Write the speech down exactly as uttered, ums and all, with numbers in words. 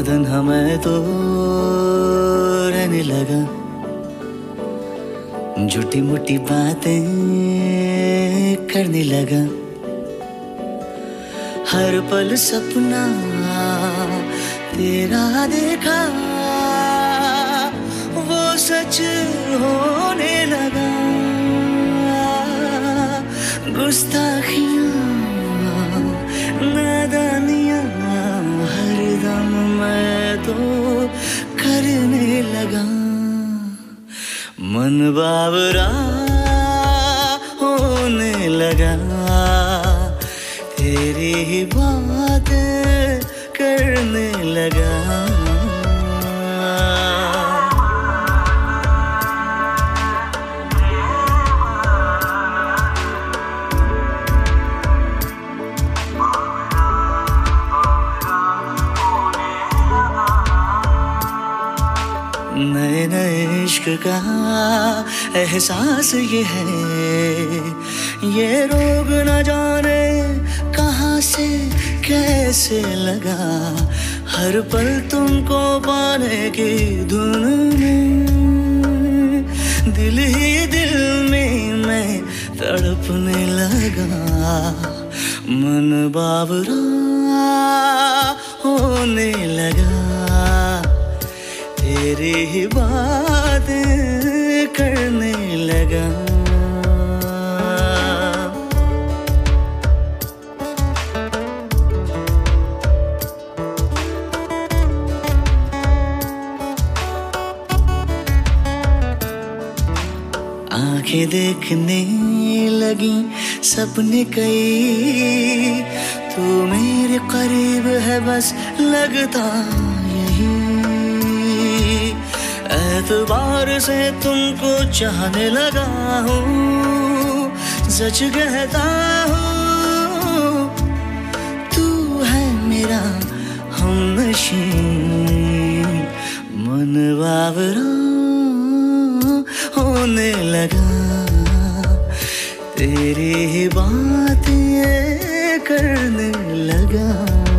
तन्हा मैं तो रहने लगा, झूठी मूठी बातें करने लगा। हर पल सपना तेरा देखा, वो सच होने लगा। गुस्ताखियां नादानियां हरदम मैं तो करने लगा। मन बावरा होने लगा, तेरी ही बात करने लगा। नए नए इश्क का एहसास ये है, ये रोग न जाने कहाँ से कैसे लगा। हर पल तुमको पाने की धुन में, दिल ही दिल में मैं तड़पने लगा। मन बावरा होने लगा, तेरी ही बात करने लगा। आंखें देखने लगी सपने कई, तू मेरे करीब है बस लगता यही। एतबार से तुमको चाहने लगा हूँ, सच कहता हूँ तू है मेरा हमनशी। मन बावरा होने लगा, तेरी ही बात ये करने लगा।